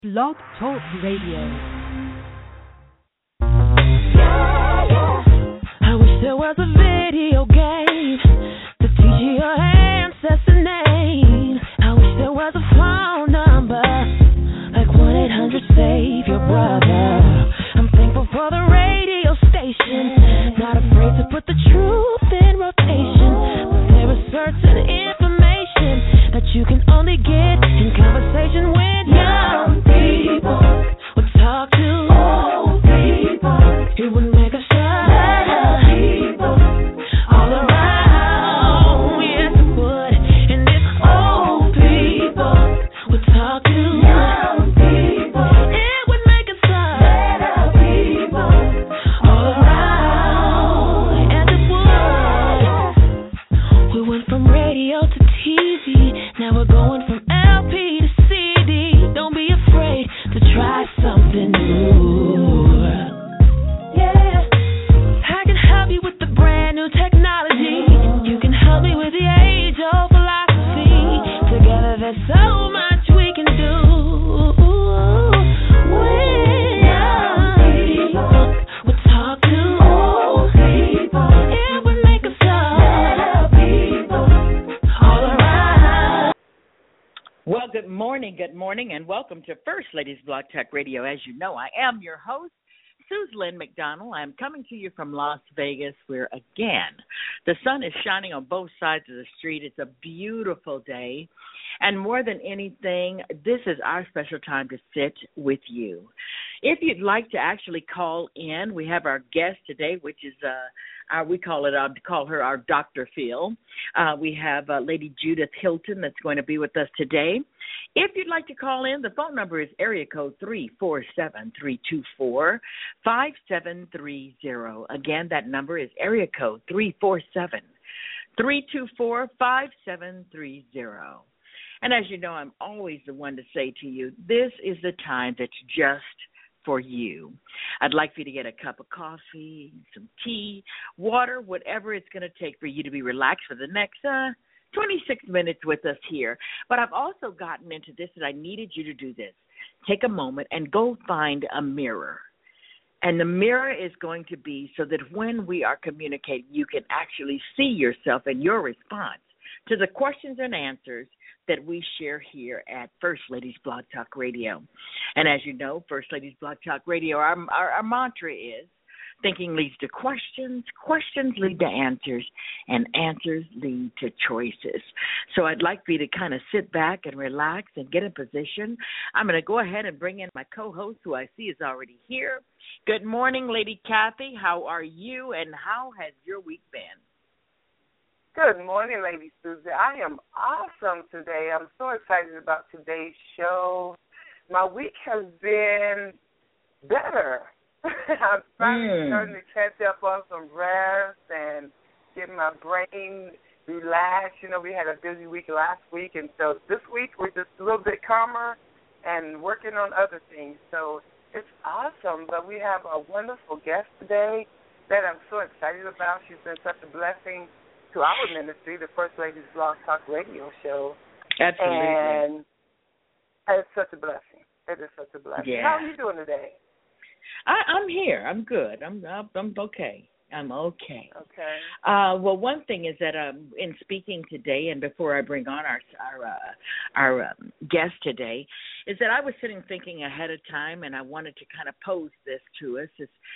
Blog Talk Radio. I wish there was a video game to teach you your ancestor name. I wish there was a phone number like 1-800-SAVE your brother. I'm thankful for the radio station, not afraid to put the truth in rotation. But there is certain information that you can only get in conversation with young people. We'll talk to old people. It would make us shine. People all around. Yes, it would. And if old people would talk to young people, it would make us shine. People all around. Yes, it would. We went from radio to TV. Now we're going from LP to CD. Don't be afraid to try something new. Yeah, I can help you with the brand new technology. You can help me with the age-old philosophy. Together there's so much we can do. When young people would talk to old people, it would make us all people all around. Well, good morning, and welcome to First Ladies Blog Talk Radio. As you know, I am your host, Suzlyn McDonald. I'm coming to you from Las Vegas, where, again, the sun is shining on both sides of the street. It's a beautiful day, and more than anything, this is our special time to sit with you. If you'd like to actually call in, we have our guest today, which is we call her our Dr. Phil. We have Lady Judith Hilton that's going to be with us today. If you'd like to call in, the phone number is area code 347-324-5730. Again, that number is area code 347-324-5730. And as you know, I'm always the one to say to you, this is the time that's just for you. I'd like for you to get a cup of coffee, some tea, water, whatever it's going to take for you to be relaxed for the next 26 minutes with us here. But I've also gotten into this, and I needed you to do this. Take a moment and go find a mirror. And the mirror is going to be so that when we are communicating, you can actually see yourself and your response to the questions and answers that we share here at First Ladies Blog Talk Radio. And as you know, First Ladies Blog Talk Radio, our mantra is thinking leads to questions, questions lead to answers, and answers lead to choices. So I'd like for you to kind of sit back and relax and get in position. I'm going to go ahead and bring in my co-host, who I see is already here. Good morning, Lady Kathy. How are you, and how has your week been? Good morning, Lady Susie. I am awesome today. I'm so excited about today's show. My week has been better. I'm finally starting to catch up on some rest and get my brain relaxed. You know, we had a busy week last week, and so this week we're just a little bit calmer and working on other things. So it's awesome. But we have a wonderful guest today that I'm so excited about. She's been such a blessing to our ministry, the First Ladies Blog Talk Radio show. Absolutely. And it's such a blessing. It is such a blessing. Yeah. How are you doing today? I'm here. I'm good. I'm okay. I'm okay. Okay. Well, one thing is that in speaking today, and before I bring on our guest today, is that I was sitting thinking ahead of time, and I wanted to kind of pose this to us.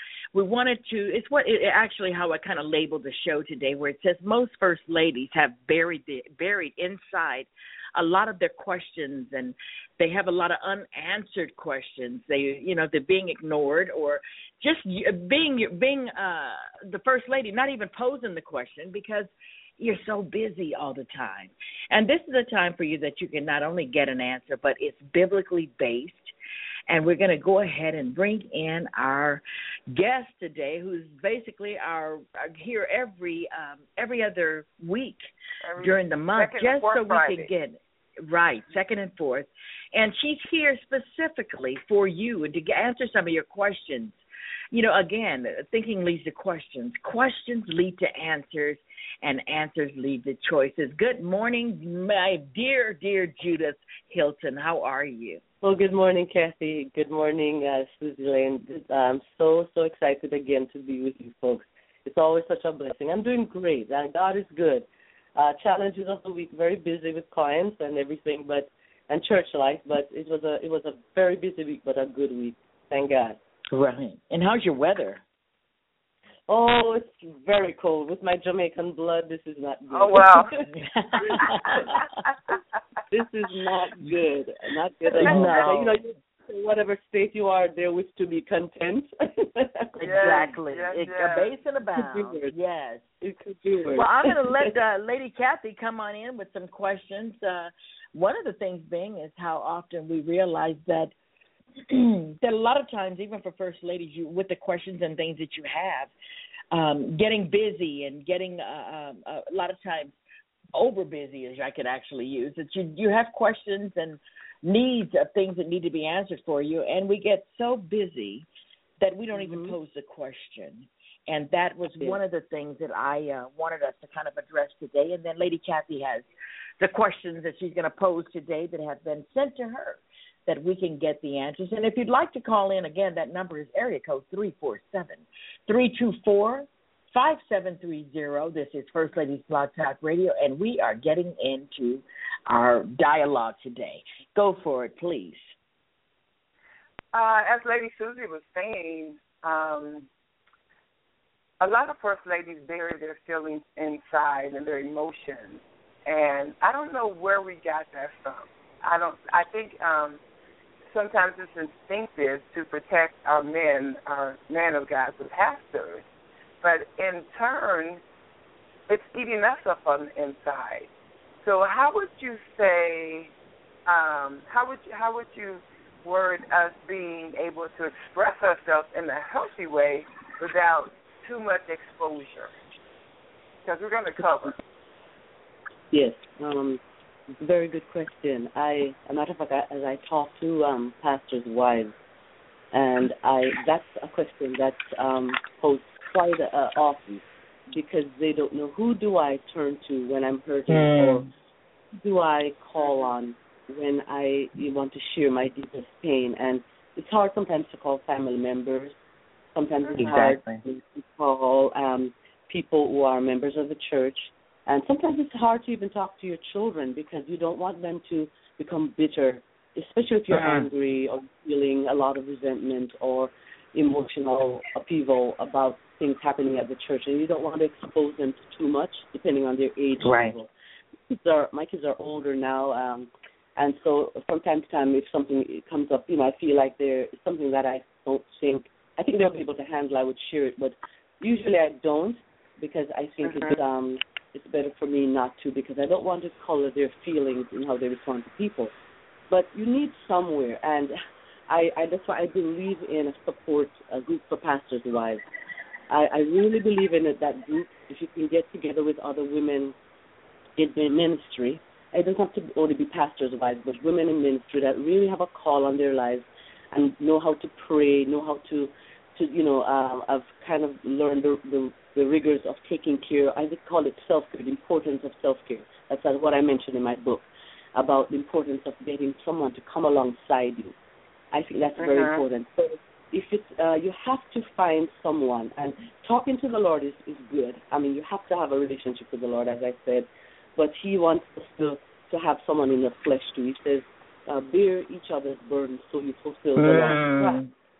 Actually how I kind of labeled the show today, where it says most first ladies have buried inside a lot of their questions, and they have a lot of unanswered questions. They're being ignored, or just being the first lady, not even posing the question because you're so busy all the time. And this is a time for you that you can not only get an answer, but it's biblically based. And we're going to go ahead and bring in our guest today, who's basically our here every other week during the month, just so we can get right, second and fourth. And she's here specifically for you and to answer some of your questions Again, thinking leads to questions. Questions lead to answers, and answers lead to choices. Good morning, my dear, dear Judith Hilton. How are you? Well, good morning, Kathy. Good morning, Susie Lane. I'm so excited again to be with you folks. It's always such a blessing. I'm doing great. God is good. Challenges of the week, very busy with clients and everything, and church life. But it was a very busy week, but a good week. Thank God. Right. And how's your weather? Oh, it's very cold. With my Jamaican blood, this is not good. Oh, wow. This is not good. Not good at all. No. Whatever state you are, there with to be content. Exactly. Yes. A base and a bound. Yes. It could be worse. Well, I'm going to let Lady Kathy come on in with some questions. One of the things being is how often we realize that that a lot of times, even for first ladies, with the questions and things that you have, getting busy and getting a lot of times over busy, as I could actually use, that you have questions and needs of things that need to be answered for you, and we get so busy that we don't even pose the question. And that was one of the things that I wanted us to kind of address today. And then Lady Kathy has the questions that she's going to pose today that have been sent to her, that we can get the answers. And if you'd like to call in, again, that number is area code 347-324-5730. This is First Lady's Blog Talk Radio, and we are getting into our dialogue today. Go for it, please. As Lady Susie was saying, a lot of first ladies bury their feelings inside and their emotions, and I don't know where we got that from. I think sometimes it's instinctive to protect our men of God, the pastors, but in turn, it's eating us up on the inside. So how would you say, how would you word us being able to express ourselves in a healthy way without too much exposure? Because we're going to cover. Yes, very good question. As a matter of fact, as I talk to pastors' wives, and that's a question that's posed quite often, because they don't know, who do I turn to when I'm hurting, or who do I call on when I want to share my deepest pain. And it's hard sometimes to call family members. Sometimes it's hard to call people who are members of the church. And sometimes it's hard to even talk to your children, because you don't want them to become bitter, especially if you're angry or feeling a lot of resentment or emotional upheaval about things happening at the church, and you don't want to expose them to too much, depending on their age level. My kids are older now, and so from time to time, if something comes up, I feel like there's something that I think they'll be able to handle, I would share it, but usually I don't, because I think it's better for me not to, because I don't want to color their feelings and how they respond to people. But you need somewhere, and that's why I believe in a group for pastors' wives. I really believe in it, that group. If you can get together with other women in the ministry, it doesn't have to only be pastors' wives, but women in ministry that really have a call on their lives and know how to pray, know how to I've kind of learned the rigors of taking care. I would call it self-care, the importance of self-care. That's what I mentioned in my book, about the importance of getting someone to come alongside you. I think that's very important. So if it's, you have to find someone, and talking to the Lord is good. I mean, you have to have a relationship with the Lord, as I said, but He wants us to have someone in the flesh too. He says, bear each other's burdens so you fulfill the law.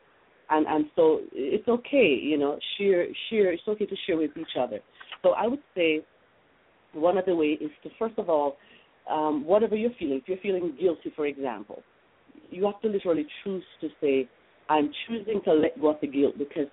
And so it's okay, share. It's okay to share with each other. So I would say one of the ways is to, first of all, whatever you're feeling, if you're feeling guilty, for example, you have to literally choose to say, I'm choosing to let go of the guilt, because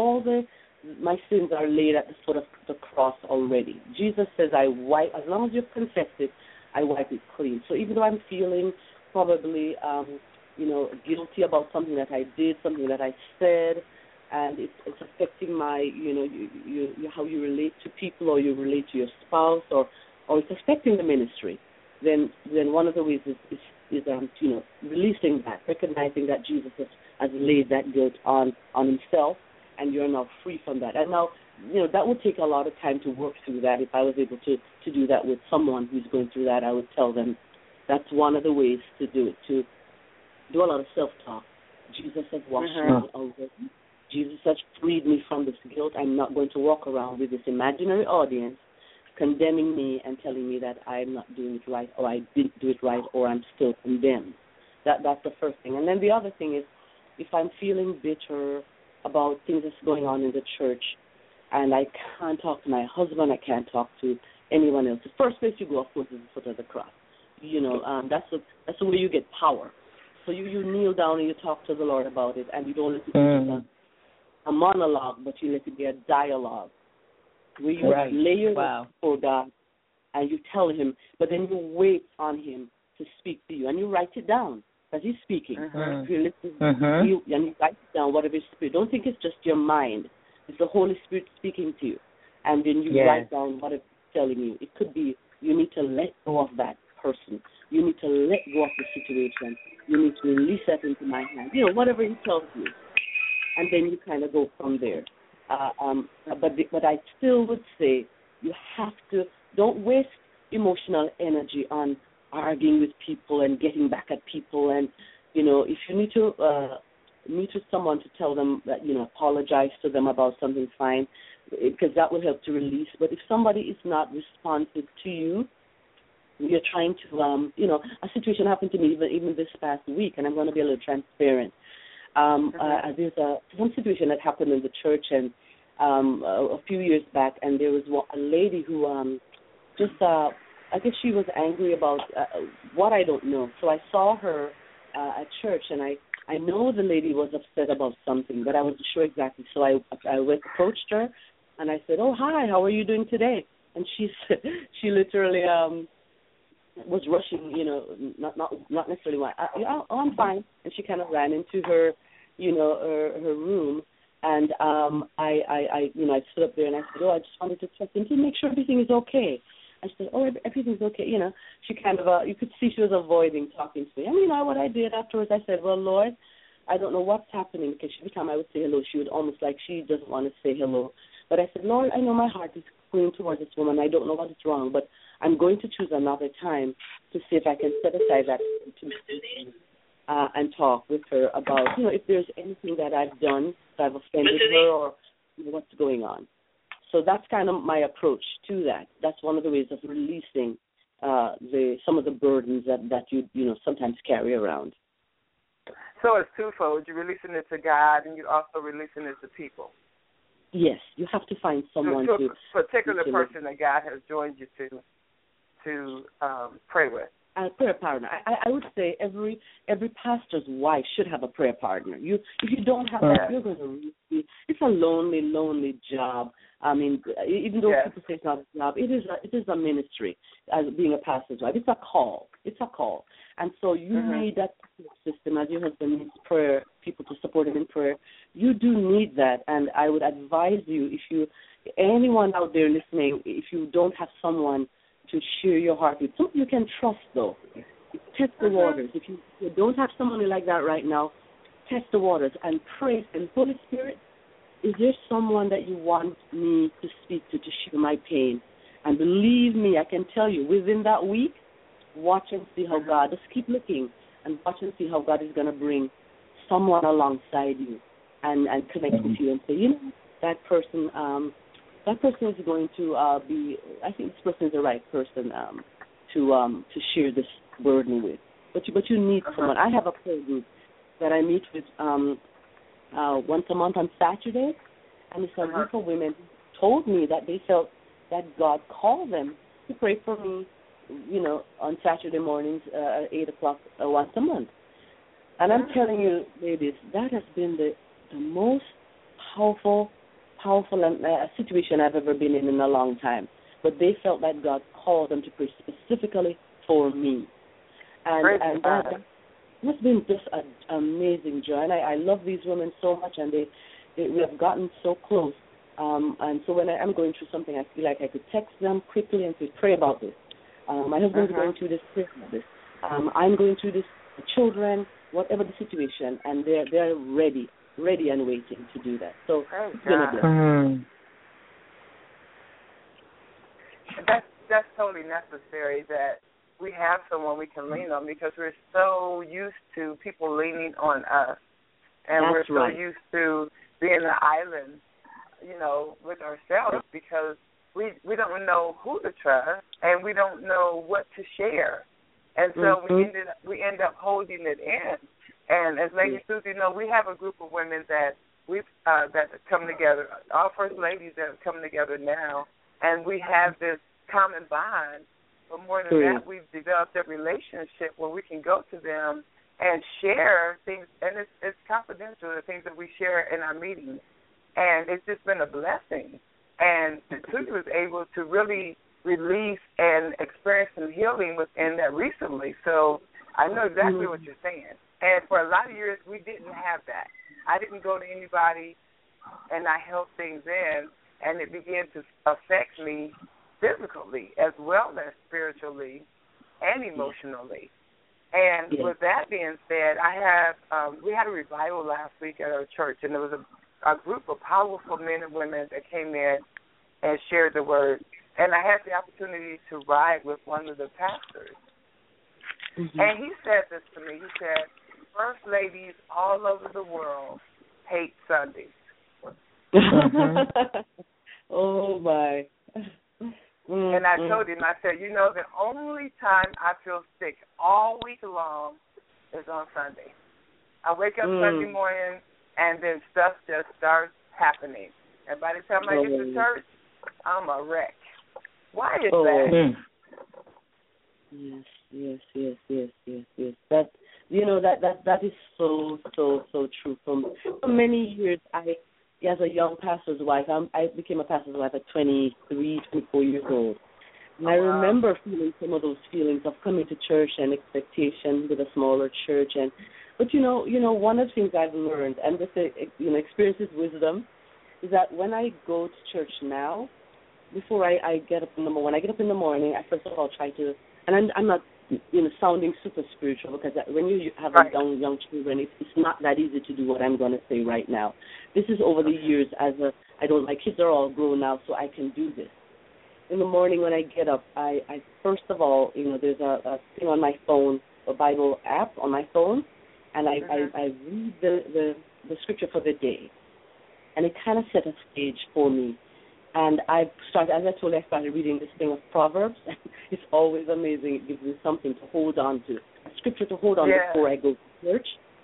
my sins are laid at the foot of the cross already. Jesus says, as long as you've confessed it, I wipe it clean. So even though I'm feeling probably guilty about something that I did, something that I said, and it's affecting my, how you relate to people, or you relate to your spouse, or it's affecting the ministry, then one of the ways is releasing that, recognizing that Jesus has laid that guilt on himself, and you're now free from that. And now, that would take a lot of time to work through that. If I was able to do that with someone who's going through that, I would tell them that's one of the ways to do it, to do a lot of self-talk. Jesus has washed me already. Jesus has freed me from this guilt. I'm not going to walk around with this imaginary audience condemning me and telling me that I'm not doing it right, or I didn't do it right, or I'm still condemned. That's the first thing. And then the other thing is, if I'm feeling bitter about things that's going on in the church, and I can't talk to my husband, I can't talk to anyone else, the first place you go, of course, is the foot of the cross. That's the way you get power. So you kneel down and you talk to the Lord about it, and you don't let it be a monologue, but you let it be a dialogue, where you lay your before God, and you tell Him, but then you wait on Him to speak to you, and you write it down, because He's speaking. If you listen, and you write it down, whatever His Spirit. Don't think it's just your mind. It's the Holy Spirit speaking to you, and then you write down what it's telling you. It could be you need to let go of that person. You need to let go of the situation. You need to release that into my hand. Whatever He tells you. And then you kind of go from there. But I still would say you have to, don't waste emotional energy on arguing with people and getting back at people. And, if you need to meet with someone to tell them that, apologize to them about something, fine, because that will help to release. But if somebody is not responsive to you, you're trying to, a situation happened to me even this past week, and I'm going to be a little transparent. There's one situation that happened in the church, and a few years back, and there was a lady who I guess she was angry about what I don't know. So I saw her at church, and I know the lady was upset about something, but I wasn't sure exactly. So I approached her, and I said, "Oh, hi, how are you doing today?" And she literally was rushing, not necessarily why. I'm fine. And she kind of ran into her, her room, and I stood up there and I said, "Oh, I just wanted to check in to make sure everything is okay." I said, "Oh, everything's okay." She kind of, you could see she was avoiding talking to me. And what I did afterwards, I said, "Well, Lord, I don't know what's happening," because every time I would say hello, she would almost like she doesn't want to say hello. But I said, "Lord, I know my heart is going towards this woman. I don't know what is wrong, but I'm going to choose another time to see if I can set aside that and talk with her about, if there's anything that I've done, if I've offended her, or what's going on." So that's kind of my approach to that. That's one of the ways of releasing some of the burdens that you sometimes carry around. So it's twofold. You're releasing it to God, and you're also releasing it to people. Yes, you have to find someone to a particular person that God has joined you to pray with. A prayer partner. I would say every pastor's wife should have a prayer partner. If you don't have that, you're going to it's a lonely job. I mean, even though people say it's not a job, it is a ministry as being a pastor's wife. It's a call. And so you need that system, as your husband needs prayer, people to support him in prayer. You do need that, and I would advise you, anyone out there listening, if you don't have someone to share your heart with, someone you can trust, though, test the waters. If you don't have somebody like that right now, test the waters and pray. And Holy Spirit, is there someone that you want me to speak to share my pain? And believe me, I can tell you, within that week, watch and see how God, just keep looking and watch and see how God is going to bring someone alongside you and connect with you and say, that person is going to be, I think this person is the right person to share this burden with. But you need someone. I have a prayer group that I meet with once a month on Saturday, and it's a group of women who told me that they felt that God called them to pray for me, on Saturday mornings at 8 o'clock once a month. And I'm telling you, ladies, that has been the most powerful situation I've ever been in a long time. But they felt that God called them to pray specifically for me. And that has been just an amazing joy. And I love these women so much, and we have gotten so close. And so when I'm going through something, I feel like I could text them quickly and say, pray about this. My husband's going through this, pray about this. I'm going through this, children, whatever the situation, and they're ready ready and waiting to do that. So Thank it's been a blessing. Mm. That's totally necessary that we have someone we can lean on, because we're so used to people leaning on us, and That's we're so right. used to being an island, with ourselves, because we don't know who to trust and we don't know what to share, and so we end up holding it in. And as Lady Susie, we have a group of women that that come together, our first ladies that have come together now, and we have this common bond. But more than that, we've developed a relationship where we can go to them and share things, and it's confidential, the things that we share in our meetings. And it's just been a blessing. And Susie was able to really release and experience some healing within that recently. So I know exactly what you're saying. And for a lot of years, we didn't have that. I didn't go to anybody, and I held things in, and it began to affect me physically as well as spiritually and emotionally. And with that being said, we had a revival last week at our church, and there was a group of powerful men and women that came in and shared the word. And I had the opportunity to ride with one of the pastors. And he said this to me. He said, first ladies all over the world hate Sundays. Oh, my. And I told him, I said, the only time I feel sick all week long is on Sunday. I wake up Sunday morning, and then stuff just starts happening. And by the time I get to church, I'm a wreck. Why is that? Yes. That is so true. For many years, as a young pastor's wife, I became a pastor's wife at 23, 24 years old. And I remember feeling some of those feelings of coming to church and expectation with a smaller church. But one of the things I've learned, and this experience is wisdom, is that when I go to church now, before I get up when I get up in the morning, I first of all try to, and I'm not sounding super spiritual, because when you have young children, it's not that easy to do what I'm going to say right now. This is over the years my kids are all grown now, so I can do this. In the morning when I get up, I first of all, there's a thing on my phone, a Bible app on my phone, and I read the scripture for the day, and it kind of set a stage for me. And I started reading this thing of Proverbs. It's always amazing. It gives me something to hold on to, a scripture to hold on before I go to church.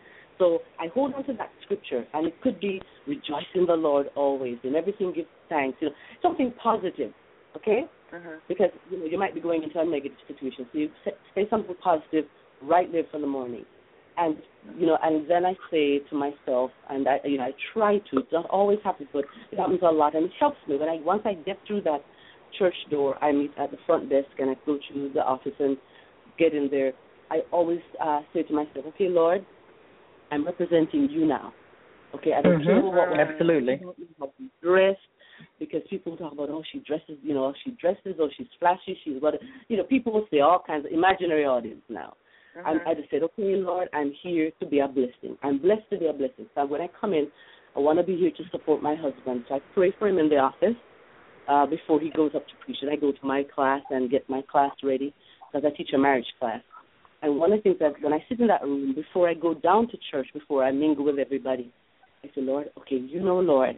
So I hold on to that scripture, and it could be rejoice in the Lord always, and everything give thanks. Something positive, okay? Because you might be going into a negative situation, so you say something positive right there for the morning. And and then I say to myself, and I try to. It doesn't always happen, but it happens a lot, and it helps me. Once I get through that church door, I meet at the front desk, and I go to the office and get in there. I always say to myself, okay, Lord, I'm representing you now. Okay, I don't care what absolutely dressed, because people talk about she dresses, she's flashy, she's what, people will say all kinds of imaginary audience now. And I just said, okay, Lord, I'm here to be a blessing. I'm blessed to be a blessing. So when I come in, I want to be here to support my husband. So I pray for him in the office before he goes up to preach. And I go to my class and get my class ready, because I teach a marriage class. And one of the things that when I sit in that room, before I go down to church, before I mingle with everybody, I say, Lord, okay, Lord,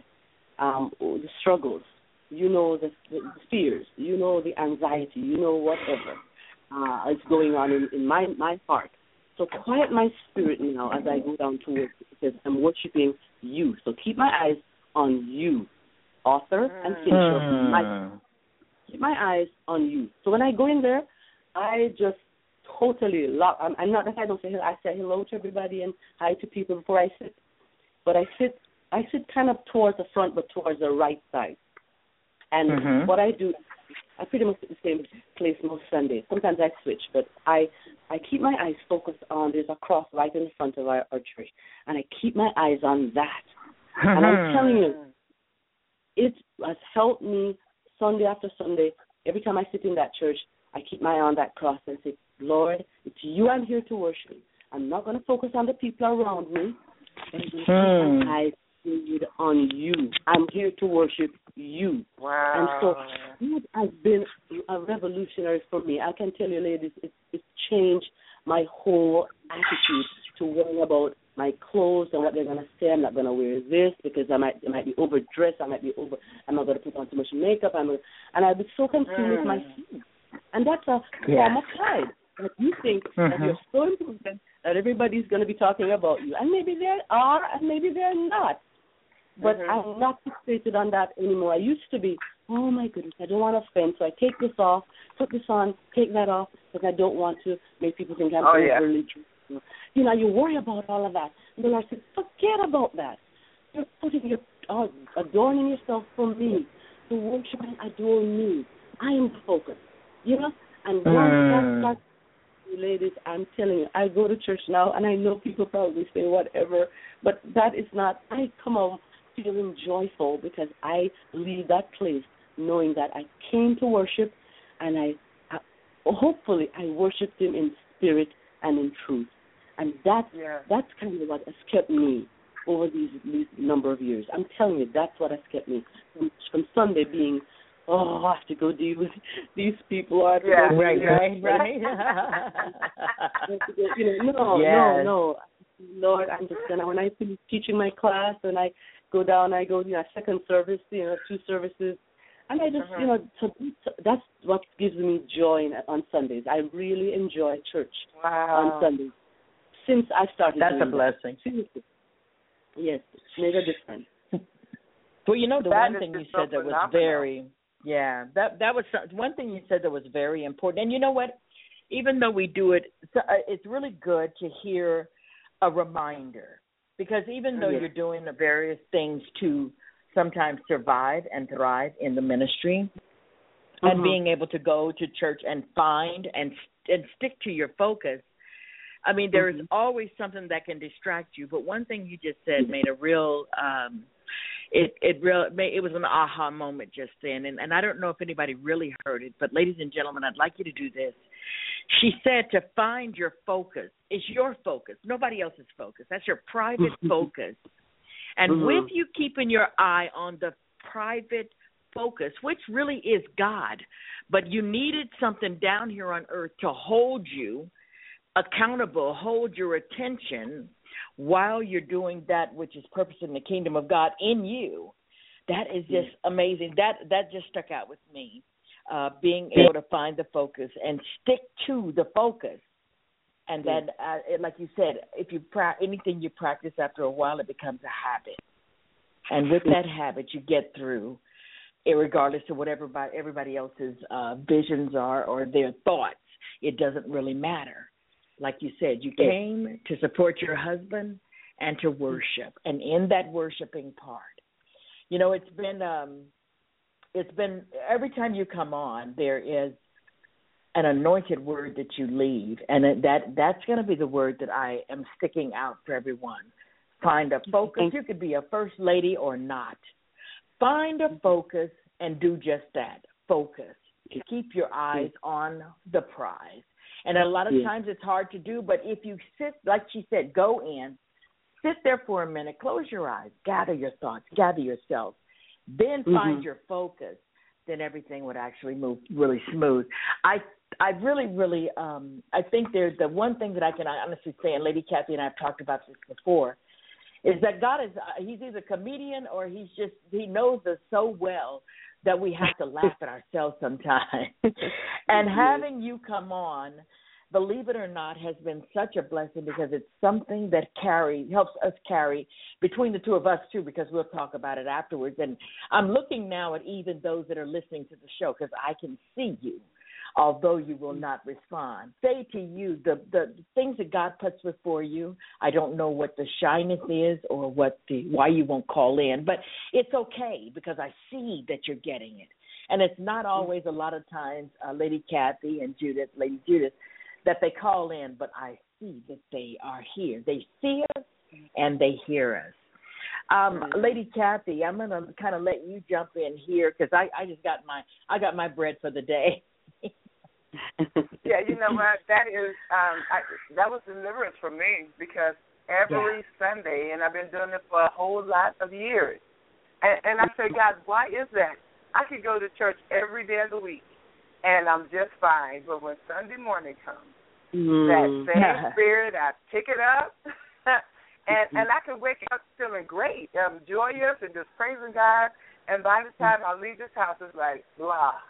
the struggles, the fears, the anxiety, whatever. Is going on in my heart. So quiet my spirit now as I go down to work, because I'm worshiping you. So keep my eyes on you, author and finisher. Keep my eyes on you. So when I go in there, I just totally lock. I'm not that I don't say hello. I say hello to everybody and hi to people before I sit. But I sit kind of towards the front, but towards the right side. And what I do, I pretty much at the same place most Sundays. Sometimes I switch, but I keep my eyes focused on, there's a cross right in the front of our church, and I keep my eyes on that. And I'm telling you, it has helped me Sunday after Sunday. Every time I sit in that church, I keep my eye on that cross and say, Lord, it's you I'm here to worship. I'm not going to focus on the people around me. And I'm going to keep my eyes stayed on you. I'm here to worship you. Wow. And so it has been a revolutionary for me. I can tell you, ladies, it's changed my whole attitude to worry about my clothes and what they're going to say. I'm not going to wear this because I might be overdressed. I'm not going to put on too much makeup. And I'll be so consumed with my skin. And that's a form of pride. That you think that you're so important that everybody's going to be talking about you. And maybe they are, and maybe they're not. But I'm not fixated on that anymore. I used to be, oh, my goodness, I don't want to offend, so I take this off, put this on, take that off, because I don't want to make people think I'm overly true. You know, you worry about all of that. And the Lord said, forget about that. You're adorning yourself for me, to worship and adore me. I am focused, you know? And once that starts, ladies, I'm telling you, I go to church now, and I know people probably say whatever, but that is not, I come out feeling joyful because I leave that place knowing that I came to worship, and I hopefully I worshiped Him in spirit and in truth. And that's kind of what has kept me over these number of years. I'm telling you, that's what has kept me from Sunday being, I have to go deal with these people. Right. No. Lord, I'm just going to, when I finish teaching my class and I go down, second service, 2 services, and I just, so that's what gives me joy on Sundays. I really enjoy church on Sundays since I started. That's a blessing. Seriously. Yes, it's made a difference. Well, the one thing you said that was very... Yeah, that was one thing you said that was very important. And you know what? Even though we do it, it's really good to hear a reminder, because even though you're doing the various things to sometimes survive and thrive in the ministry and being able to go to church and find and stick to your focus, I mean, there is always something that can distract you. But one thing you just said made a real it was an aha moment just then, and I don't know if anybody really heard it, but ladies and gentlemen, I'd like you to do this. She said to find your focus. It's your focus, nobody else's focus. That's your private focus. And with you keeping your eye on the private focus, which really is God, but you needed something down here on earth to hold you accountable, hold your attention while you're doing that which is purpose in the kingdom of God in you. That is just amazing. That just stuck out with me, being able to find the focus and stick to the focus. And then, like you said, if you anything you practice after a while, it becomes a habit. And with that habit, you get through, regardless of what everybody else's visions are or their thoughts. It doesn't really matter. Like you said, you came to support your husband and to worship. And in that worshiping part, it's been every time you come on, there is an anointed word that you leave. And that's going to be the word that I am sticking out for everyone. Find a focus. You could be a first lady or not. Find a focus and do just that. Focus. Keep your eyes on the prize. And a lot of times it's hard to do, but if you sit, like she said, go in, sit there for a minute, close your eyes, gather your thoughts, gather yourself, then find your focus, then everything would actually move really smooth. I really, I think there's the one thing that I can honestly say, and Lady Kathy and I have talked about this before, is that God he's either a comedian or he knows us so well that we have to laugh at ourselves sometimes. And having you come on, believe it or not, has been such a blessing, because it's something that helps us carry between the two of us too, because we'll talk about it afterwards. And I'm looking now at even those that are listening to the show, because I can see you, although you will not respond. Say to you, the things that God puts before you, I don't know what the shyness is or why you won't call in, but it's okay, because I see that you're getting it. And it's not always, a lot of times, Lady Kathy and Lady Judith, that they call in, but I see that they are here. They see us and they hear us. Lady Kathy, I'm going to kind of let you jump in here, because I just got my bread for the day. Yeah, you know what? That is that was deliverance for me, because every Sunday, and I've been doing it for a whole lot of years. And I say, God, why is that? I could go to church every day of the week, and I'm just fine. But when Sunday morning comes, that same spirit, I pick it up, and I can wake up feeling great. I'm joyous and just praising God. And by the time I leave this house, it's like, blah.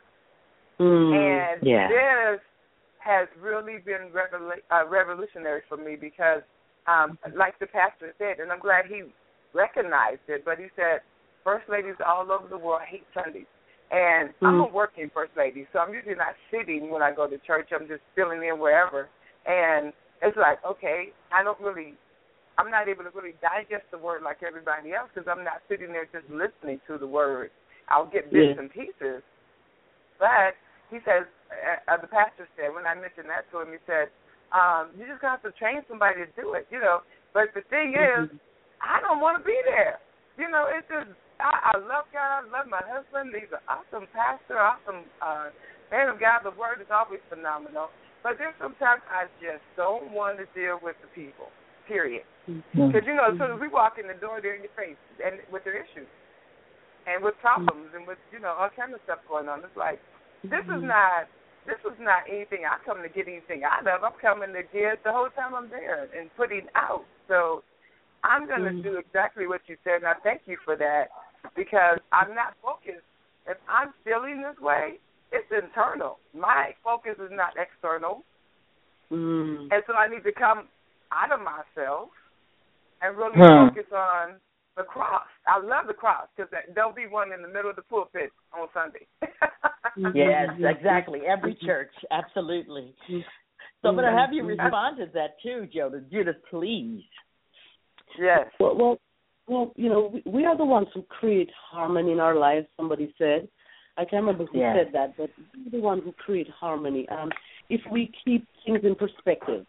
And this has really been revolutionary for me because, like the pastor said, and I'm glad he recognized it, but he said, First ladies all over the world hate Sundays. And I'm a working First Lady, so I'm usually not sitting when I go to church. I'm just filling in wherever. And it's like, okay, I'm not able to really digest the word like everybody else because I'm not sitting there just listening to the word. I'll get bits and pieces. But he says, the pastor said, when I mentioned that to him, he said, you just got to train somebody to do it, you know. But the thing is, I don't want to be there. You know, it's just, I love God. I love my husband. He's an awesome pastor, awesome man of God. The word is always phenomenal. But there's sometimes I just don't want to deal with the people, period. Because, you know, as soon as we walk in the door, they're in your face and with their issues and with problems and with, you know, all kinds of stuff going on. It's like, this is not anything I come to get anything out of. I'm coming to get the whole time I'm there and putting out. So I'm going to do exactly what you said, and I thank you for that because I'm not focused. If I'm feeling this way, it's internal. My focus is not external. And so I need to come out of myself and really focus on the cross. I love the cross because there'll be one in the middle of the pulpit on Sunday. Yes, exactly. Every church, absolutely. So I'm going to have you respond to that too, Judith, please. Yes. Well, you know, we are the ones who create harmony in our lives, somebody said. I can't remember who said that, but we're the ones who create harmony. If we keep things in perspective,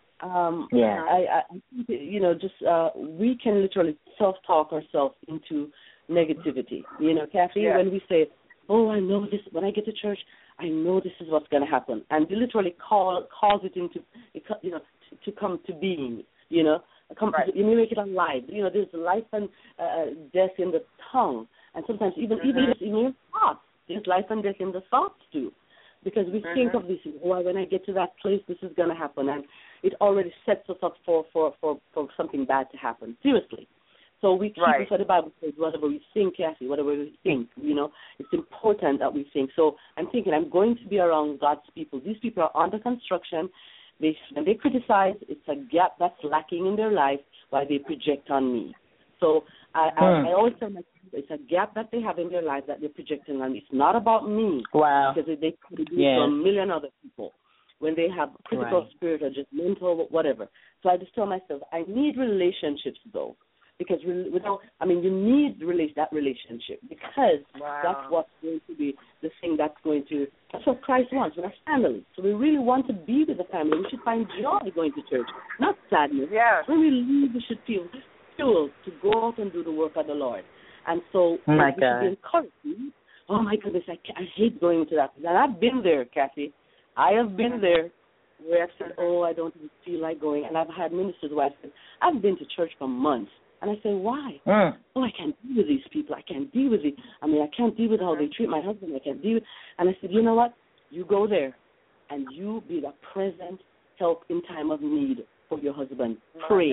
I you know, just we can literally self-talk ourselves into negativity. You know, Kathy, when we say, oh, I know this, when I get to church, I know this is what's going to happen. And you literally cause it into, you know, to come to being, you know. You make it alive. You know, there's life and death in the tongue, and sometimes even in your thoughts. There's life and death in the thoughts too, because we think of this. Well, when I get to that place, this is going to happen, and it already sets us up for something bad to happen. Seriously. So we keep it. So the Bible says, whatever we think, Kathy, whatever we think, you know, it's important that we think. So I'm thinking I'm going to be around God's people. These people are under construction. When they criticize, it's a gap that's lacking in their life while they project on me. So I always tell myself it's a gap that they have in their life that they're projecting on me. It's not about me. Wow. Because they could do it to a million other people when they have critical spirit or just mental, whatever. So I just tell myself, I need relationships, though. Because you need that relationship because that's what's going to be the thing that's what Christ wants. We're a family. So we really want to be with the family. We should find joy going to church, not sadness. Yes. When we leave, we should feel fueled to go out and do the work of the Lord. And so we should be encouraged. Oh, my goodness, I hate going to that. And I've been there, Kathy. I have been there where I've said, oh, I don't feel like going. And I've had ministers where I said, I've been to church for months. And I say, why? Oh, I can't deal with these people. I can't deal with it. I can't deal with how they treat my husband. I can't deal with it. And I said, you know what? You go there, and you be the present help in time of need for your husband. Pray.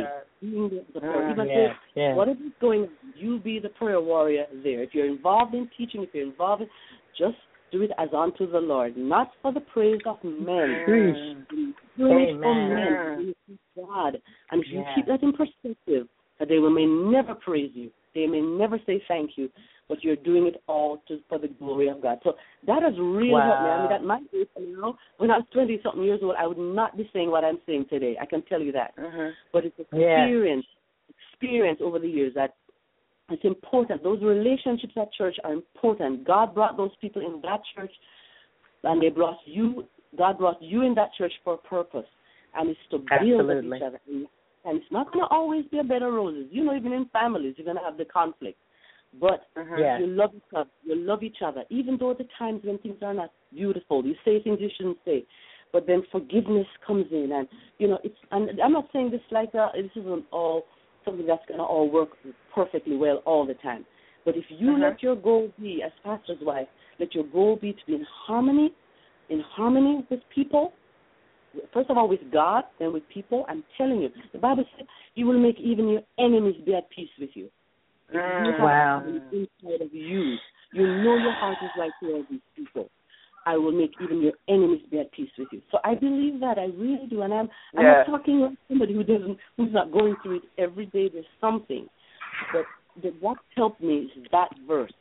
Whatever is going on, you be the prayer warrior there. If you're involved in teaching, if you're involved in, just do it as unto the Lord, not for the praise of men. Praise for men. God. And if you keep that in perspective, that they may never praise you. They may never say thank you, but you're doing it all for the glory of God. So that has really helped me. That might be, when I was 20-something years old, I would not be saying what I'm saying today. I can tell you that. But it's experience over the years that it's important. Those relationships at church are important. God brought those people in that church, and God brought you in that church for a purpose, and it's to build with each other. And it's not going to always be a bed of roses. You know, even in families, you're going to have the conflict. But you love each other, even though the times when things are not beautiful, you say things you shouldn't say. But then forgiveness comes in, and and I'm not saying this like this isn't all something that's going to all work perfectly well all the time. But if you let your goal be, as pastor's wife, let your goal be to be in harmony with people. First of all, with God, then with people. I'm telling you, the Bible says you will make even your enemies be at peace with you. Wow. Inside of you, you know your heart is right towards these people. I will make even your enemies be at peace with you. So I believe that, I really do, and I'm not talking like somebody who's not going through it every day. There's something, but what helped me is that verse.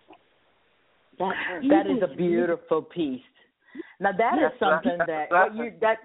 That is a beautiful piece. Now that is something that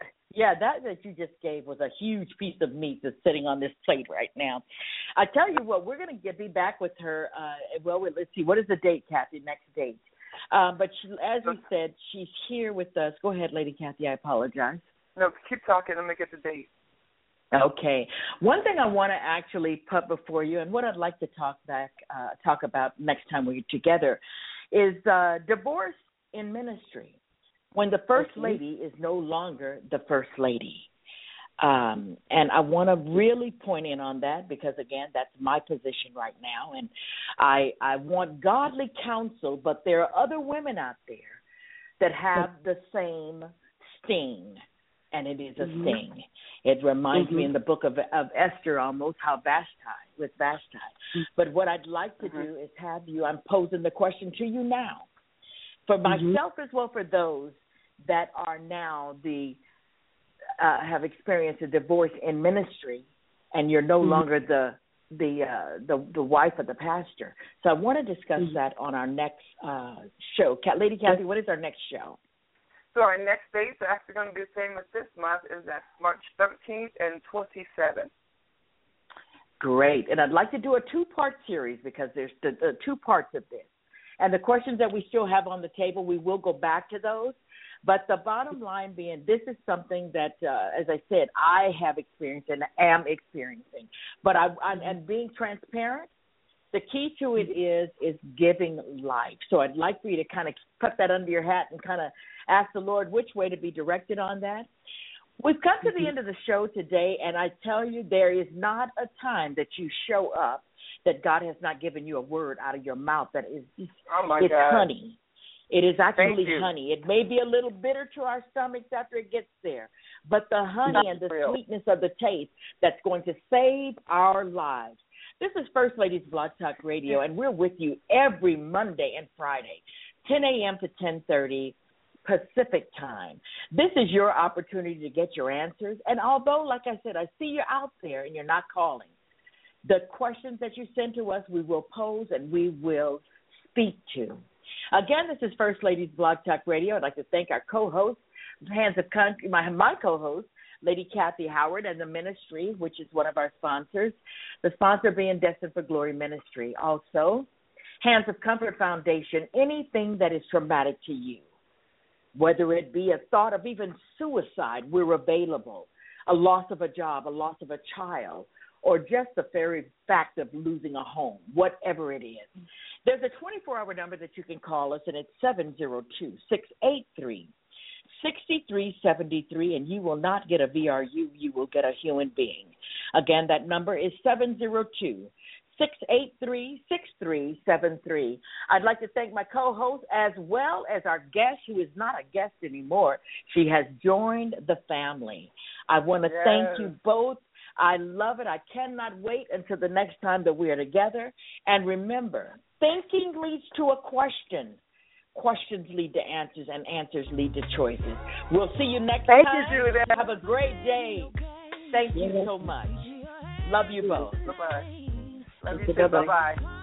you just gave was a huge piece of meat that's sitting on this plate right now. I tell you what, we're going to be back with her. Let's see, what is the date, Kathy? Next date. But as we said, she's here with us. Go ahead, Lady Kathy. I apologize. No, keep talking. Let me get the date. Okay. One thing I want to actually put before you, and what I'd like to talk about next time we're together, is divorce in ministry, when the first lady is no longer the first lady. And I want to really point in on that because, again, that's my position right now. And I want godly counsel, but there are other women out there that have the same sting, and it is a sting. It reminds me in the book of Esther almost how Vashti. But what I'd like to do is have you, I'm posing the question to you now, for myself as well for those that are now have experienced a divorce in ministry, and you're no longer the wife of the pastor. So I want to discuss that on our next show. Lady Kathy, what is our next show? So our next dates are actually going to be the same as this month. Is that March 13th and 27th. Great. And I'd like to do a two-part series because there's the two parts of this. And the questions that we still have on the table, we will go back to those. But the bottom line being, this is something that, as I said, I have experienced and am experiencing. But I'm being transparent. The key to it is giving life. So I'd like for you to kind of put that under your hat and kind of ask the Lord which way to be directed on that. We've come to the end of the show today, and I tell you, there is not a time that you show up that God has not given you a word out of your mouth that is God. Honey. It is actually honey. It may be a little bitter to our stomachs after it gets there, but the honey and the sweetness of the taste that's going to save our lives. This is First Lady's Blog Talk Radio, and we're with you every Monday and Friday, 10 a.m. to 10:30 Pacific time. This is your opportunity to get your answers. And although, like I said, I see you're out there and you're not calling, the questions that you send to us, we will pose and we will speak to. Again, this is First Lady's Blog Talk Radio. I'd like to thank our co-host, Hands of Country, my co-host, Lady Kathy Howard, and the ministry, which is one of our sponsors, the sponsor being Destined for Glory Ministry. Also, Hands of Comfort Foundation, anything that is traumatic to you, whether it be a thought of even suicide, we're available, a loss of a job, a loss of a child, or just the very fact of losing a home, whatever it is. There's a 24-hour number that you can call us, and it's 702-683-6373, and you will not get a VRU, you will get a human being. Again, that number is 702-683-6373. I'd like to thank my co-host as well as our guest, who is not a guest anymore. She has joined the family. I want to thank you both. I love it. I cannot wait until the next time that we are together. And remember, thinking leads to a question. Questions lead to answers, and answers lead to choices. We'll see you next time. Thank you, Judah. Have a great day. Thank you so much. Love you both. Bye-bye. Love you too. Bye-bye.